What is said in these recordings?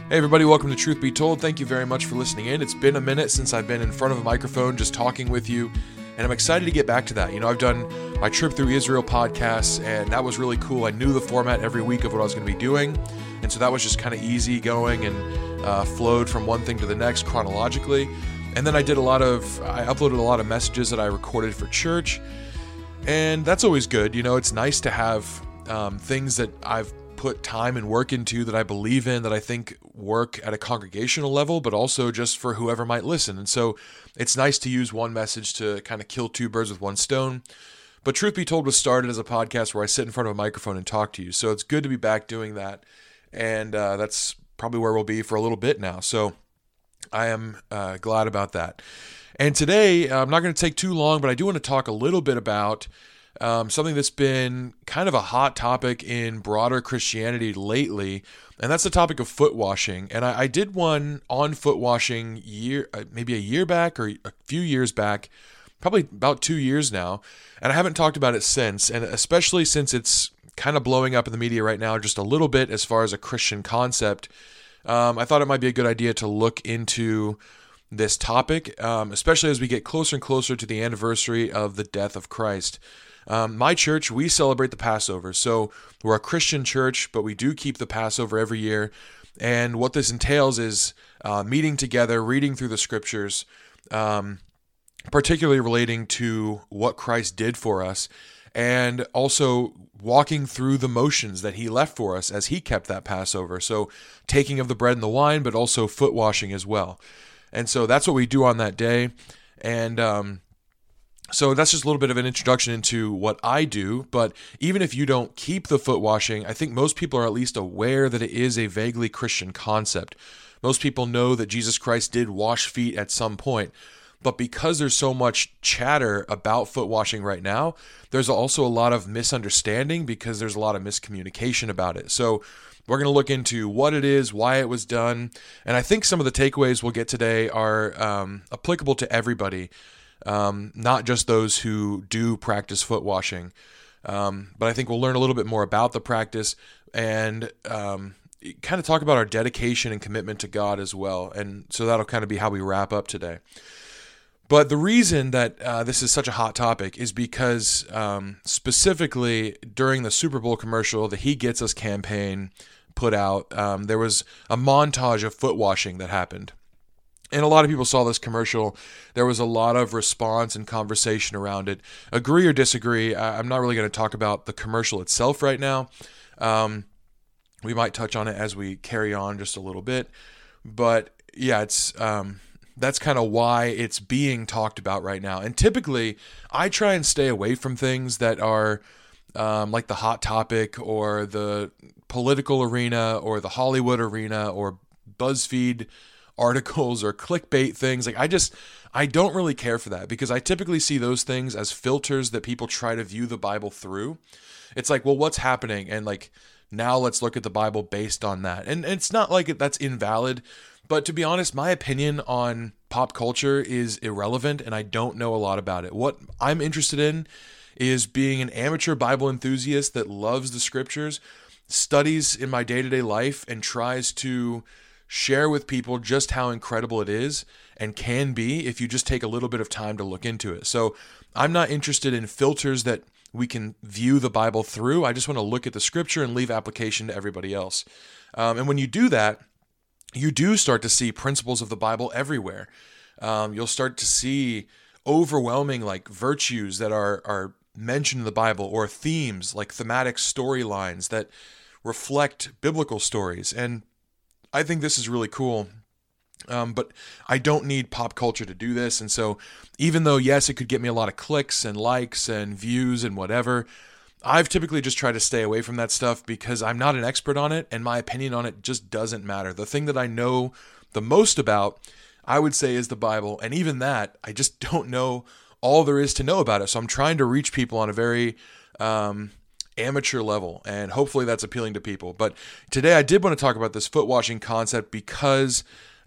Hey everybody, welcome to Truth Be Told. Thank you very much for listening in. It's been a minute since I've been in front of a microphone just talking with you, and I'm excited to get back to that. I've done my Trip Through Israel podcasts, and that was really cool. I knew the format every week of what I was going to be doing, and so that was just kind of easy going and flowed from one thing to the next chronologically. And then I uploaded a lot of messages that I recorded for church, and that's always good. It's nice to have things that I've put time and work into that I believe in, that I think work at a congregational level, but also just for whoever might listen. And so it's nice to use one message to kind of kill two birds with one stone. But Truth Be Told was started as a podcast where I sit in front of a microphone and talk to you. So it's good to be back doing that. And that's probably where we'll be for a little bit now. So I am glad about that. And today, I'm not going to take too long, but I do want to talk a little bit about something that's been kind of a hot topic in broader Christianity lately, and that's the topic of foot washing. And I did one on foot washing maybe a year back or a few years back, probably about 2 years now, and I haven't talked about it since, and especially since it's kind of blowing up in the media right now just a little bit as far as a Christian concept. I thought it might be a good idea to look into this topic, especially as we get closer and closer to the anniversary of the death of Christ. My church, we celebrate the Passover. So we're a Christian church, but we do keep the Passover every year. And what this entails is meeting together, reading through the scriptures, particularly relating to what Christ did for us, and also walking through the motions that he left for us as he kept that Passover. So taking of the bread and the wine, but also foot washing as well. And so that's what we do on that day. And so that's just a little bit of an introduction into what I do, but even if you don't keep the foot washing, I think most people are at least aware that it is a vaguely Christian concept. Most people know that Jesus Christ did wash feet at some point, but because there's so much chatter about foot washing right now, there's also a lot of misunderstanding because there's a lot of miscommunication about it. So we're going to look into what it is, why it was done, and I think some of the takeaways we'll get today are applicable to everybody. Not just those who do practice foot washing, but I think we'll learn a little bit more about the practice and kind of talk about our dedication and commitment to God as well. And so that'll kind of be how we wrap up today. But the reason that this is such a hot topic is because specifically during the Super Bowl commercial, the He Gets Us campaign put out, there was a montage of foot washing that happened. And a lot of people saw this commercial. There was a lot of response and conversation around it. Agree or disagree, I'm not really going to talk about the commercial itself right now. We might touch on it as we carry on just a little bit. But yeah, it's that's kind of why it's being talked about right now. And typically, I try and stay away from things that are like the Hot Topic or the political arena or the Hollywood arena or BuzzFeed articles or clickbait things. Like I don't really care for that because I typically see those things as filters that people try to view the Bible through. It's like, well, what's happening? And like, now let's look at the Bible based on that. And it's not like that's invalid, but to be honest, my opinion on pop culture is irrelevant and I don't know a lot about it. What I'm interested in is being an amateur Bible enthusiast that loves the scriptures, studies in my day-to-day life, and tries to share with people just how incredible it is and can be if you just take a little bit of time to look into it. So I'm not interested in filters that we can view the Bible through. I just want to look at the scripture and leave application to everybody else. And when you do that, you do start to see principles of the Bible everywhere. You'll start to see overwhelming like virtues that are mentioned in the Bible, or themes like thematic storylines that reflect biblical stories. And I think this is really cool, but I don't need pop culture to do this. And so even though, yes, it could get me a lot of clicks and likes and views and whatever, I've typically just tried to stay away from that stuff because I'm not an expert on it and my opinion on it just doesn't matter. The thing that I know the most about, I would say, is the Bible. And even that, I just don't know all there is to know about it. So I'm trying to reach people on a very amateur level, and hopefully that's appealing to people. But today I did want to talk about this foot washing concept because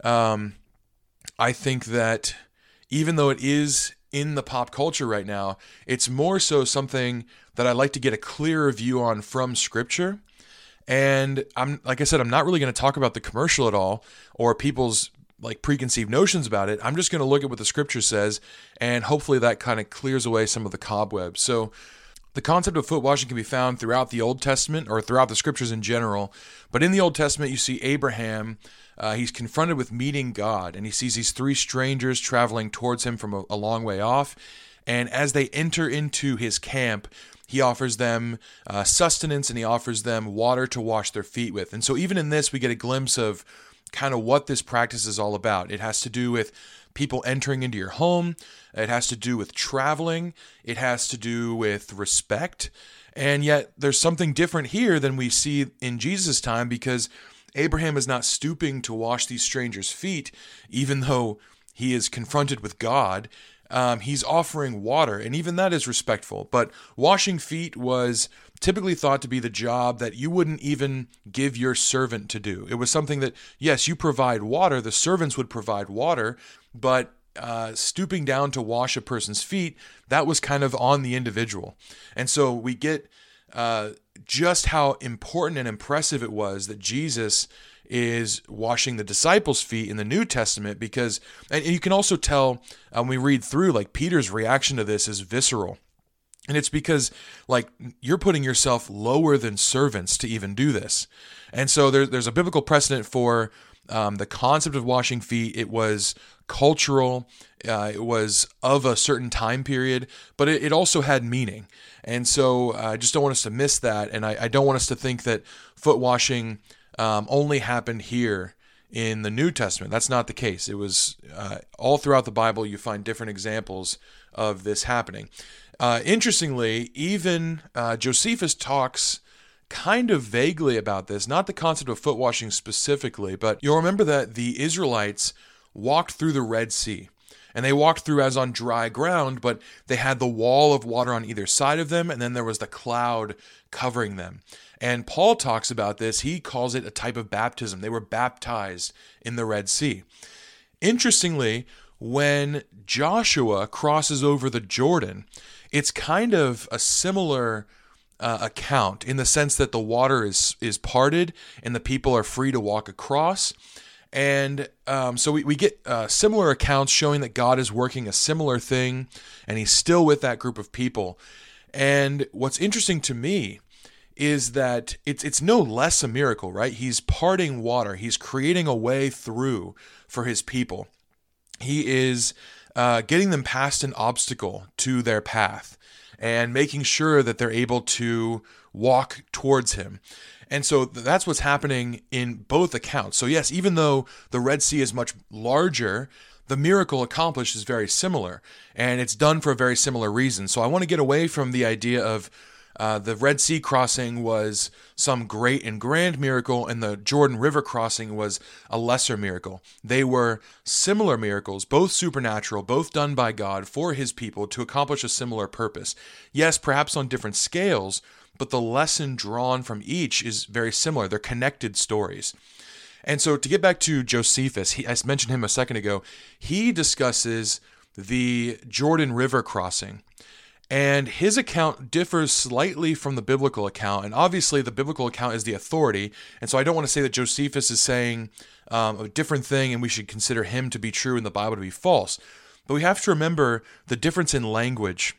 I think that even though it is in the pop culture right now, it's more so something that I'd like to get a clearer view on from Scripture. And like I said, I'm not really going to talk about the commercial at all or people's like preconceived notions about it. I'm just going to look at what the scripture says, and hopefully that kind of clears away some of the cobwebs. So the concept of foot washing can be found throughout the Old Testament or throughout the scriptures in general. But in the Old Testament, you see Abraham, he's confronted with meeting God, and he sees these three strangers traveling towards him from a long way off. And as they enter into his camp, he offers them sustenance, and he offers them water to wash their feet with. And so even in this, we get a glimpse of kind of what this practice is all about. It has to do with people entering into your home. It has to do with traveling. It has to do with respect. And yet there's something different here than we see in Jesus' time, because Abraham is not stooping to wash these strangers' feet, even though he is confronted with God. He's offering water, and even that is respectful. But washing feet was typically thought to be the job that you wouldn't even give your servant to do. It was something that, yes, you provide water, the servants would provide water, but stooping down to wash a person's feet, that was kind of on the individual. And so we get just how important and impressive it was that Jesus is washing the disciples' feet in the New Testament, because, and you can also tell when we read through, like, Peter's reaction to this is visceral. And it's because, like, you're putting yourself lower than servants to even do this. And so there's a biblical precedent for the concept of washing feet. It was cultural. It was of a certain time period, but it also had meaning. And so I just don't want us to miss that. And I don't want us to think that foot washing only happened here in the New Testament. That's not the case. It was all throughout the Bible, you find different examples of this happening. Interestingly, even Josephus talks kind of vaguely about this, not the concept of foot washing specifically, but you'll remember that the Israelites walked through the Red Sea. And they walked through as on dry ground, but they had the wall of water on either side of them, and then there was the cloud covering them. And Paul talks about this. He calls it a type of baptism. They were baptized in the Red Sea. Interestingly, when Joshua crosses over the Jordan, it's kind of a similar account in the sense that the water is parted and the people are free to walk across. And so we get similar accounts showing that God is working a similar thing, and he's still with that group of people. And what's interesting to me is that it's no less a miracle, right? He's parting water. He's creating a way through for his people. He is getting them past an obstacle to their path and making sure that they're able to walk towards him. And so that's what's happening in both accounts. So yes, even though the Red Sea is much larger, the miracle accomplished is very similar, and it's done for a very similar reason. So I want to get away from the idea of the Red Sea crossing was some great and grand miracle, and the Jordan River crossing was a lesser miracle. They were similar miracles, both supernatural, both done by God for his people to accomplish a similar purpose. Yes, perhaps on different scales, but the lesson drawn from each is very similar. They're connected stories. And so to get back to Josephus, I mentioned him a second ago, he discusses the Jordan River crossing. And his account differs slightly from the biblical account. And obviously the biblical account is the authority. And so I don't want to say that Josephus is saying a different thing and we should consider him to be true and the Bible to be false. But we have to remember the difference in language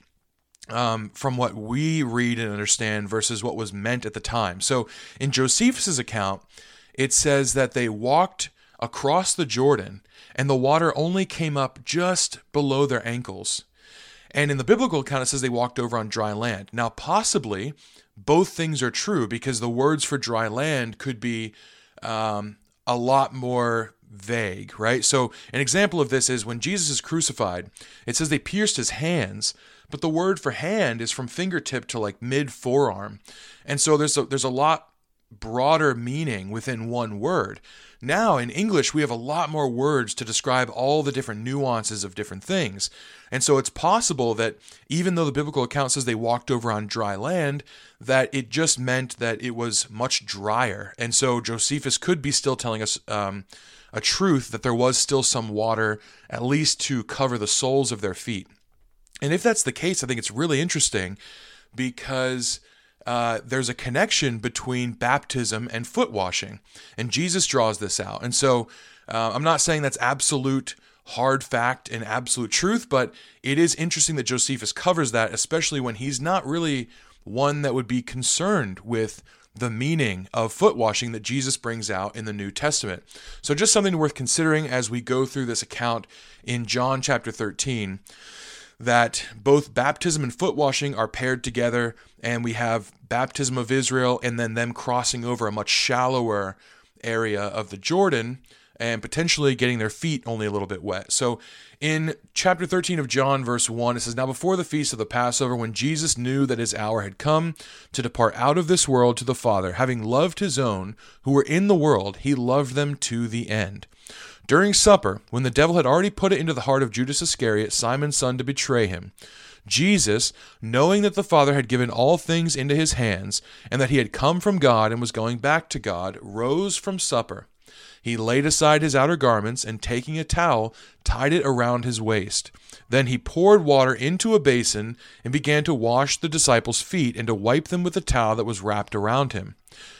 from what we read and understand versus what was meant at the time. So in Josephus's account, it says that they walked across the Jordan and the water only came up just below their ankles. And in the biblical account, it says they walked over on dry land. Now, possibly, both things are true because the words for dry land could be a lot more vague, right? So an example of this is when Jesus is crucified, it says they pierced his hands, but the word for hand is from fingertip to like mid-forearm. And so there's a lot broader meaning within one word. Now, in English, we have a lot more words to describe all the different nuances of different things. And so it's possible that even though the biblical account says they walked over on dry land, that it just meant that it was much drier. And so Josephus could be still telling us a truth that there was still some water, at least to cover the soles of their feet. And if that's the case, I think it's really interesting because there's a connection between baptism and foot washing. And Jesus draws this out. And so I'm not saying that's absolute hard fact and absolute truth, but it is interesting that Josephus covers that, especially when he's not really one that would be concerned with the meaning of foot washing that Jesus brings out in the New Testament. So just something worth considering as we go through this account in John chapter 13, that both baptism and foot washing are paired together, and we have baptism of Israel and then them crossing over a much shallower area of the Jordan and potentially getting their feet only a little bit wet. So in chapter 13 of John, verse 1, it says, "Now before the feast of the Passover, when Jesus knew that his hour had come to depart out of this world to the Father, having loved his own who were in the world, he loved them to the end. During supper, when the devil had already put it into the heart of Judas Iscariot, Simon's son, to betray him, Jesus, knowing that the Father had given all things into his hands, and that he had come from God and was going back to God, rose from supper. He laid aside his outer garments, and taking a towel, tied it around his waist. Then he poured water into a basin and began to wash the disciples' feet and to wipe them with the towel that was wrapped around him.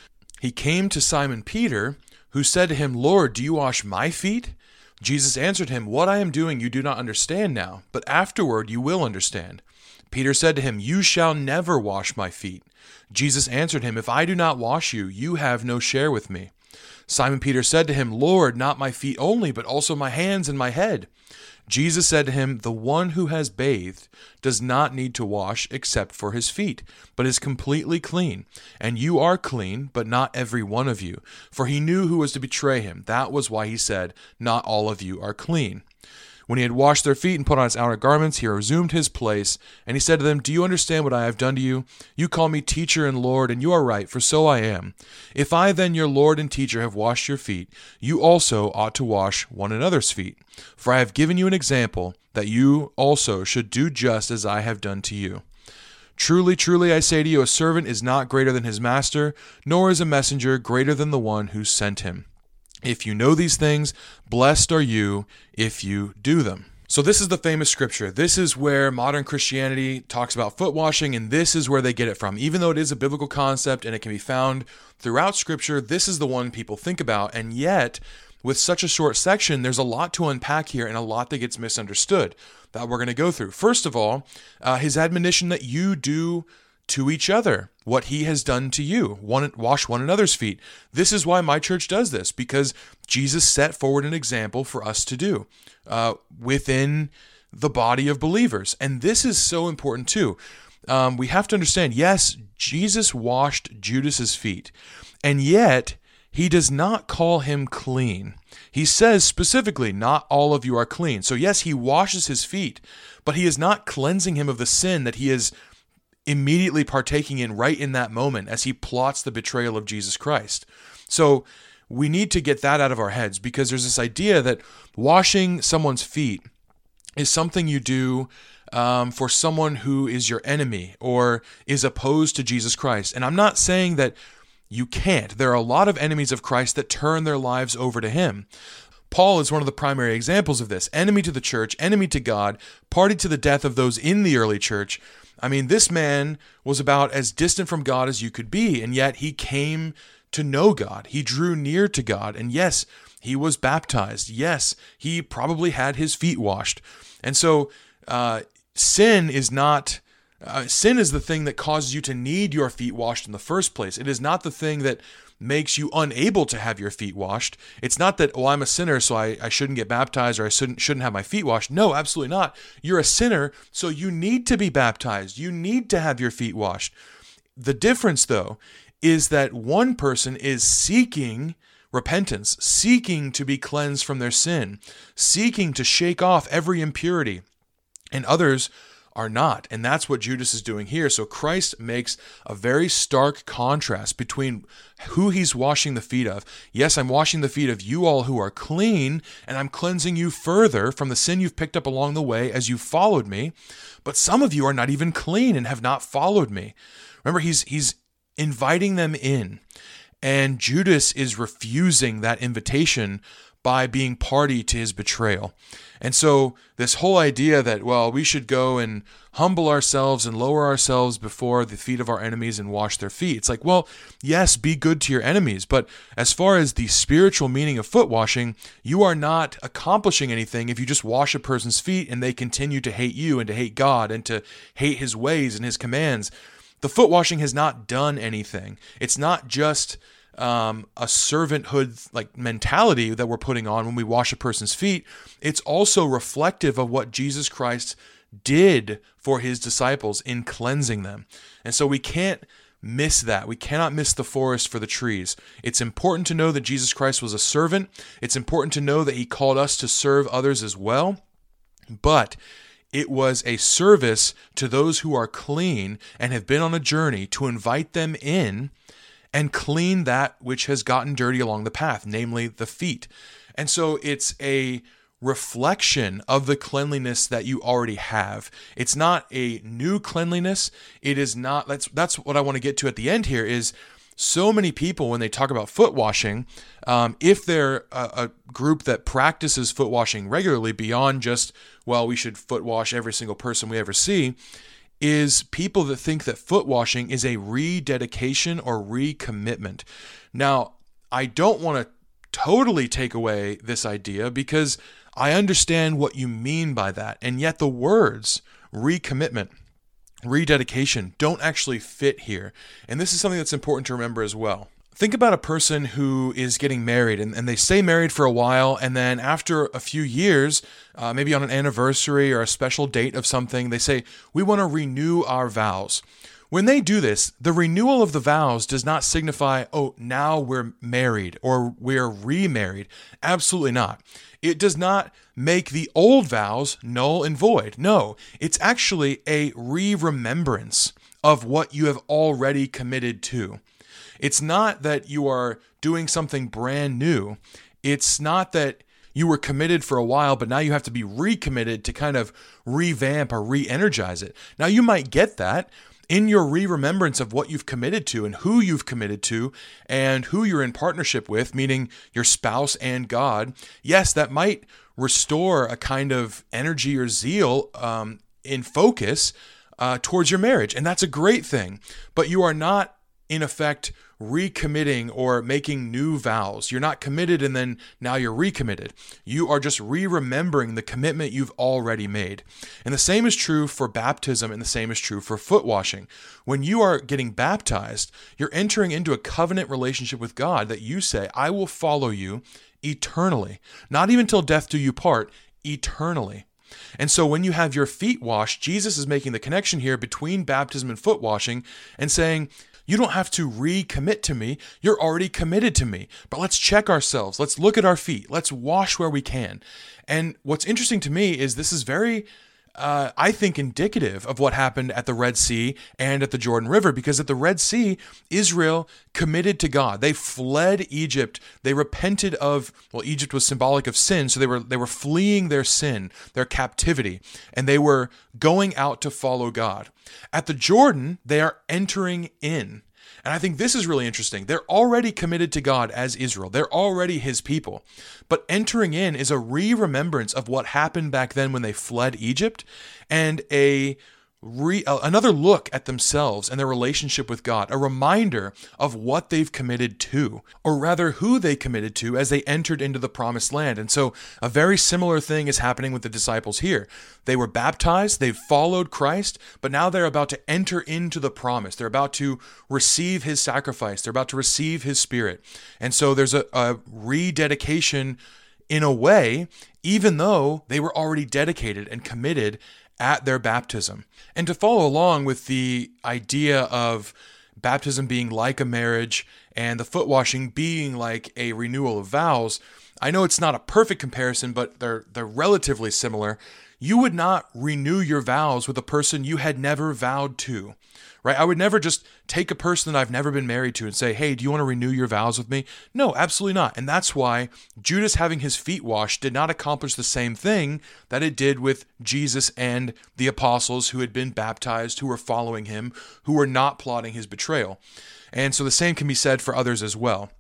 He came to Simon Peter, who said to him, 'Lord, do you wash my feet?' Jesus answered him, 'What I am doing you do not understand now, but afterward you will understand.' Peter said to him, 'You shall never wash my feet.' Jesus answered him, 'If I do not wash you, you have no share with me.' Simon Peter said to him, 'Lord, not my feet only, but also my hands and my head.' Jesus said to him, 'The one who has bathed does not need to wash except for his feet, but is completely clean. And you are clean, but not every one of you.' For he knew who was to betray him. That was why he said, 'Not all of you are clean.' When he had washed their feet and put on his outer garments, he resumed his place, and he said to them, 'Do you understand what I have done to you? You call me teacher and Lord, and you are right, for so I am. If I then, your Lord and teacher, have washed your feet, you also ought to wash one another's feet. For I have given you an example, that you also should do just as I have done to you. Truly, truly, I say to you, a servant is not greater than his master, nor is a messenger greater than the one who sent him. If you know these things, blessed are you if you do them." So this is the famous scripture. This is where modern Christianity talks about foot washing, and this is where they get it from. Even though it is a biblical concept and it can be found throughout scripture, this is the one people think about. And yet, with such a short section, there's a lot to unpack here and a lot that gets misunderstood that we're going to go through. First of all, his admonition that you do to each other what he has done to you. Wash one another's feet. This is why my church does this, because Jesus set forward an example for us to do within the body of believers. And this is so important too. We have to understand, yes, Jesus washed Judas's feet, and yet he does not call him clean. He says specifically, not all of you are clean. So yes, he washes his feet, but he is not cleansing him of the sin that he is immediately partaking in right in that moment as he plots the betrayal of Jesus Christ. So we need to get that out of our heads, because there's this idea that washing someone's feet is something you do for someone who is your enemy or is opposed to Jesus Christ. And I'm not saying that you can't. There are a lot of enemies of Christ that turn their lives over to him. Paul is one of the primary examples of this. Enemy to the church, enemy to God, party to the death of those in the early church. I mean, this man was about as distant from God as you could be, and yet he came to know God. He drew near to God, and yes, he was baptized. Yes, he probably had his feet washed. And so sin is the thing that causes you to need your feet washed in the first place. It is not the thing that makes you unable to have your feet washed. It's not that, oh, I'm a sinner, so I shouldn't get baptized, or I shouldn't have my feet washed. No, absolutely not. You're a sinner, so you need to be baptized. You need to have your feet washed. The difference, though, is that one person is seeking repentance, seeking to be cleansed from their sin, seeking to shake off every impurity, and others are not. And that's what Judas is doing here. So Christ makes a very stark contrast between who he's washing the feet of. Yes, I'm washing the feet of you all who are clean, and I'm cleansing you further from the sin you've picked up along the way as you followed me. But some of you are not even clean and have not followed me. Remember, he's inviting them in, and Judas is refusing that invitation by being party to his betrayal. And so this whole idea that, well, we should go and humble ourselves and lower ourselves before the feet of our enemies and wash their feet. It's like, well, yes, be good to your enemies. But as far as the spiritual meaning of foot washing, you are not accomplishing anything if you just wash a person's feet and they continue to hate you and to hate God and to hate his ways and his commands. The foot washing has not done anything. It's not just a servanthood like mentality that we're putting on when we wash a person's feet. It's also reflective of what Jesus Christ did for his disciples in cleansing them. And so we can't miss that. We cannot miss the forest for the trees. It's important to know that Jesus Christ was a servant. It's important to know that he called us to serve others as well. But it was a service to those who are clean and have been on a journey to invite them in and clean that which has gotten dirty along the path, namely the feet. And so it's a reflection of the cleanliness that you already have. It's not a new cleanliness. It is not, that's what I want to get to at the end here is so many people, when they talk about foot washing, if they're a group that practices foot washing regularly beyond just, well, we should foot wash every single person we ever see, is people that think that foot washing is a rededication or recommitment. Now, I don't want to totally take away this idea because I understand what you mean by that. And yet the words recommitment, rededication don't actually fit here. And this is something that's important to remember as well. Think about a person who is getting married and they stay married for a while, and then after a few years, maybe on an anniversary or a special date of something, they say, we want to renew our vows. When they do this, the renewal of the vows does not signify, oh, now we're married or we're remarried. Absolutely not. It does not make the old vows null and void. No, it's actually a re-remembrance of what you have already committed to. It's not that you are doing something brand new. It's not that you were committed for a while, but now you have to be recommitted to kind of revamp or re-energize it. Now, you might get that in your re-remembrance of what you've committed to and who you've committed to and who you're in partnership with, meaning your spouse and God. Yes, that might restore a kind of energy or zeal in focus towards your marriage. And that's a great thing. But you are not, in effect, recommitting or making new vows. You're not committed and then now you're recommitted. You are just re-remembering the commitment you've already made. And the same is true for baptism and the same is true for foot washing. When you are getting baptized, you're entering into a covenant relationship with God that you say, I will follow you eternally. Not even till death do you part, eternally. And so when you have your feet washed, Jesus is making the connection here between baptism and foot washing and saying, you don't have to recommit to me. You're already committed to me. But let's check ourselves. Let's look at our feet. Let's wash where we can. And what's interesting to me is this is very, I think, indicative of what happened at the Red Sea and at the Jordan River, because at the Red Sea, Israel committed to God. They fled Egypt. They repented of, well, Egypt was symbolic of sin, so they were fleeing their sin, their captivity, and they were going out to follow God. At the Jordan, they are entering in. And I think this is really interesting. They're already committed to God as Israel. They're already his people. But entering in is a re-remembrance of what happened back then when they fled Egypt and another look at themselves and their relationship with God, a reminder of what they've committed to, or rather who they committed to as they entered into the promised land. And so a very similar thing is happening with the disciples here. They were baptized, they've followed Christ, but now they're about to enter into the promise. They're about to receive his sacrifice. They're about to receive his spirit. And so there's a rededication in a way, even though they were already dedicated and committed at their baptism. And to follow along with the idea of baptism being like a marriage and the foot washing being like a renewal of vows, I know it's not a perfect comparison, but they're relatively similar. You would not renew your vows with a person you had never vowed to, right? I would never just take a person that I've never been married to and say, hey, do you want to renew your vows with me? No, absolutely not. And that's why Judas having his feet washed did not accomplish the same thing that it did with Jesus and the apostles who had been baptized, who were following him, who were not plotting his betrayal. And so the same can be said for others as well.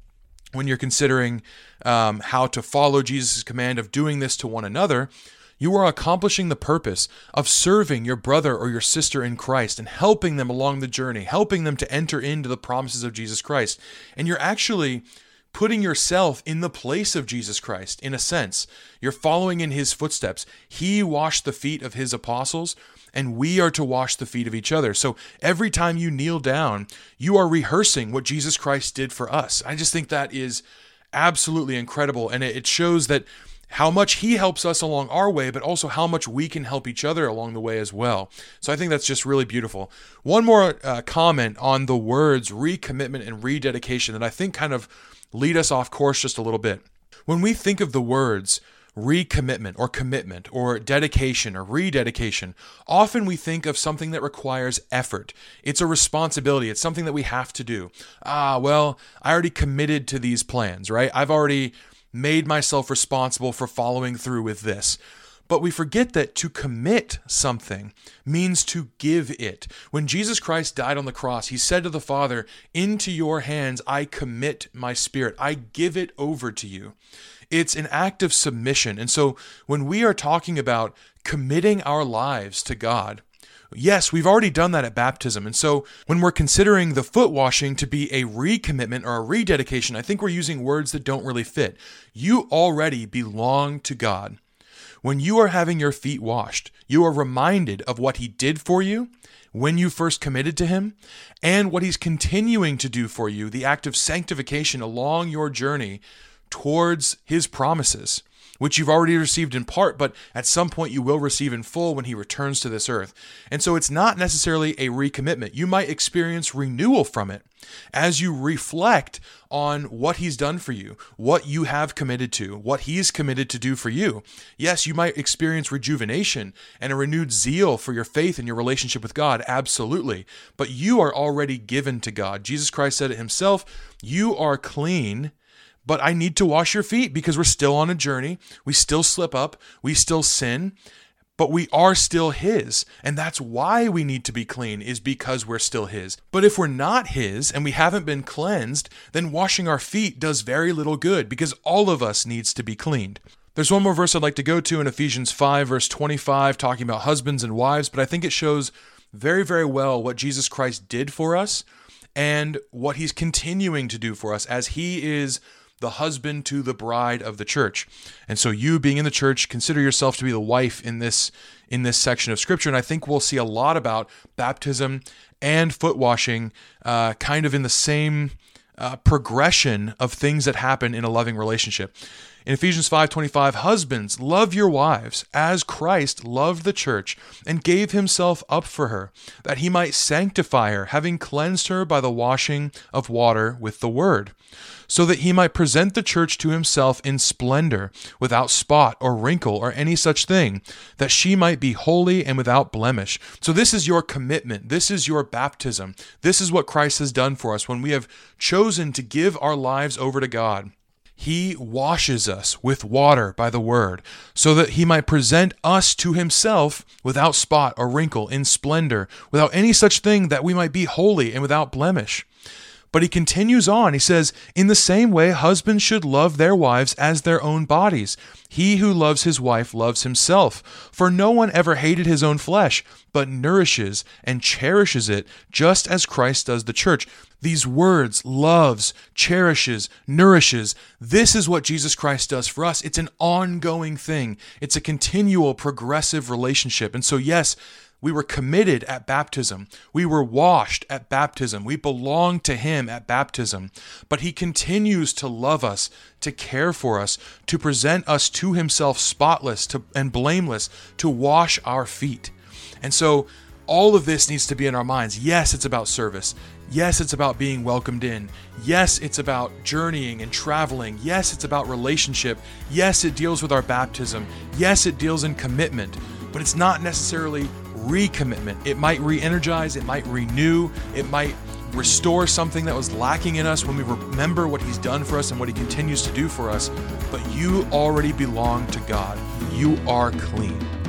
when you're considering how to follow Jesus' command of doing this to one another, you are accomplishing the purpose of serving your brother or your sister in Christ and helping them along the journey, helping them to enter into the promises of Jesus Christ. And you're actually putting yourself in the place of Jesus Christ, in a sense. You're following in his footsteps. He washed the feet of his apostles, and we are to wash the feet of each other. So every time you kneel down, you are rehearsing what Jesus Christ did for us. I just think that is absolutely incredible, and it shows that how much he helps us along our way, but also how much we can help each other along the way as well. So I think that's just really beautiful. One more comment on the words recommitment and rededication that I think kind of lead us off course just a little bit. When we think of the words recommitment or commitment or dedication or rededication, often we think of something that requires effort. It's a responsibility. It's something that we have to do. Well, I already committed to these plans, right? I've already made myself responsible for following through with this. But we forget that to commit something means to give it. When Jesus Christ died on the cross, he said to the Father, "Into your hands I commit my spirit. I give it over to you." It's an act of submission. And so when we are talking about committing our lives to God, yes, we've already done that at baptism. And so when we're considering the foot washing to be a recommitment or a rededication, I think we're using words that don't really fit. You already belong to God. When you are having your feet washed, you are reminded of what he did for you when you first committed to him and what he's continuing to do for you, the act of sanctification along your journey towards his promises, which you've already received in part, but at some point you will receive in full when he returns to this earth. And so it's not necessarily a recommitment. You might experience renewal from it as you reflect on what he's done for you, what you have committed to, what he's committed to do for you. Yes, you might experience rejuvenation and a renewed zeal for your faith and your relationship with God, absolutely. But you are already given to God. Jesus Christ said it himself, "You are clean, but I need to wash your feet," because we're still on a journey. We still slip up. We still sin, but we are still his. And that's why we need to be clean, is because we're still his. But if we're not his and we haven't been cleansed, then washing our feet does very little good, because all of us needs to be cleaned. There's one more verse I'd like to go to in Ephesians 5, verse 25, talking about husbands and wives, but I think it shows very, very well what Jesus Christ did for us and what he's continuing to do for us as he is the husband to the bride of the church. And so you being in the church, consider yourself to be the wife in this section of scripture. And I think we'll see a lot about baptism and foot washing kind of in the same progression of things that happen in a loving relationship. In Ephesians 5:25, husbands, love your wives as Christ loved the church and gave himself up for her, that he might sanctify her, having cleansed her by the washing of water with the word, so that he might present the church to himself in splendor, without spot or wrinkle or any such thing, that she might be holy and without blemish. So this is your commitment. This is your baptism. This is what Christ has done for us when we have chosen to give our lives over to God. He washes us with water by the word, so that he might present us to himself without spot or wrinkle, in splendor, without any such thing, that we might be holy and without blemish. But he continues on. He says, in the same way, husbands should love their wives as their own bodies. He who loves his wife loves himself. For no one ever hated his own flesh, but nourishes and cherishes it, just as Christ does the church. These words, loves, cherishes, nourishes, this is what Jesus Christ does for us. It's an ongoing thing. It's a continual, progressive relationship. And so, yes, we were committed at baptism. We were washed at baptism. We belong to him at baptism. But he continues to love us, to care for us, to present us to himself spotless and blameless, to wash our feet. And so all of this needs to be in our minds. Yes, it's about service. Yes, it's about being welcomed in. Yes, it's about journeying and traveling. Yes, it's about relationship. Yes, it deals with our baptism. Yes, it deals in commitment. But it's not necessarily recommitment. It might re-energize, it might renew, it might restore something that was lacking in us when we remember what he's done for us and what he continues to do for us. But you already belong to God. You are clean.